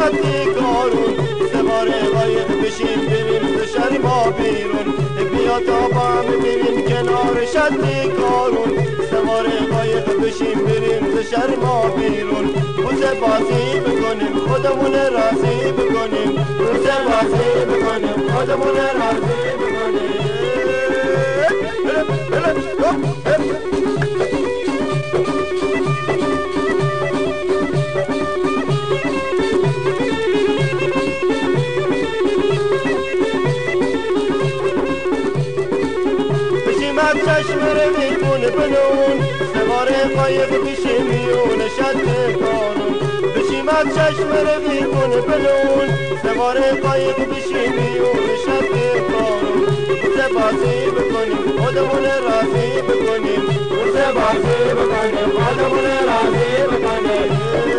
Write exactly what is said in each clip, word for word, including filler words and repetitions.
شدی کارون سوار قایق بشیم بریم ز شهر ما بیرون بیا تا با هم بریم کنار شدی کارون سوار قایق بشیم بریم ز شهر ما بیرون بوسه بازی بکنیم خودمون راضی بکنیم بوسه بازی بکنیم خودمون راضی بکنیم از چشم رویمون بنون سوار قایق بشیم میون شد کارون بشیم از چشم رویمون بنون سوار قایق بشیم میون شد کارون بوسه بازی بکنیم خودمون راضی بکنیم بوسه بازی بکنیم خودمون راضی بکنیم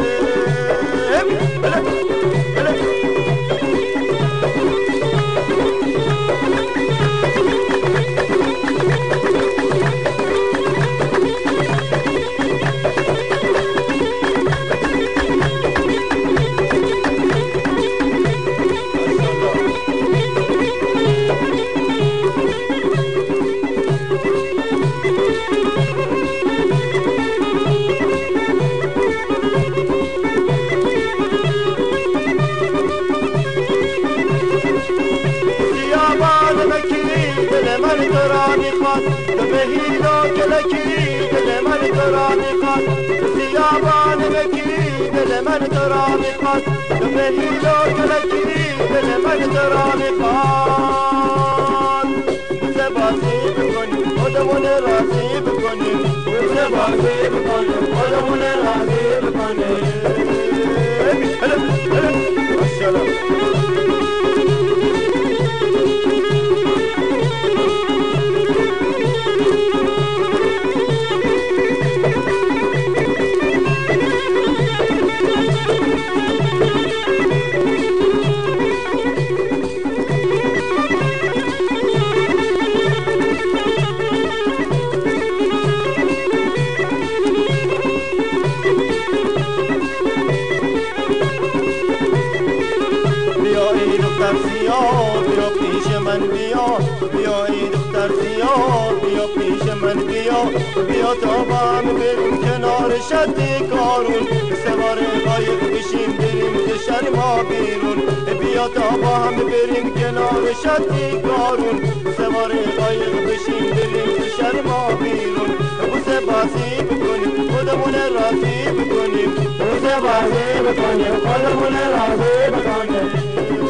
من تو را میخواد تو به هیلا کلکی دل من تو را میخواد تو سیابان بکی دل من تو را میخواد تو به هیلا کلکی دل من تو را میخواد بوسه بازی بکنیم خودمون راضی بکنیم بوسه بازی بکنیم خودمون راضی بکنیم ماشاءالله بیا پیش من بیا بیا ای دختر بیا بیا پیش من بیا بیا تا با هم بریم کنار شدی کارون سوار قایق بشیم بریم ز شهر ما بیرون بیا تا با هم بریم کنار شدی کارون سوار قایق بشیم بریم ز شهر ما بیرون بوسه بازی بکنیم خودمون راضی بکنیم بوسه بازی بکنیم خودمون راضی بکنیم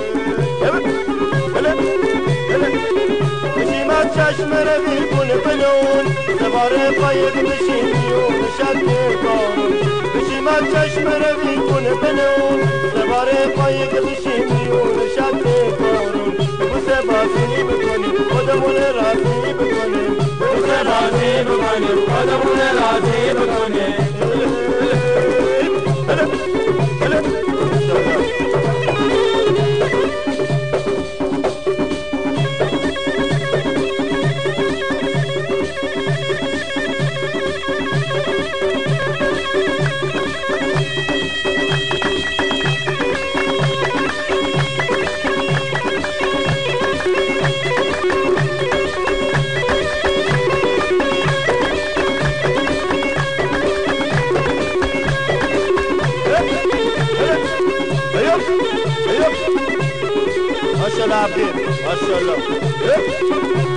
بشیم از چشم رویمون بنون سوار قایق بشیم میون شد کارون بشیم از چشم رویمون بنون سوار قایق بشیم میون شد کارون بوسه بازی بکنیم خودمون راضی بکنیم بوسه بازی بکنیم خودمون راضی بکنیم ماشاءالله عبدي ما شاء الله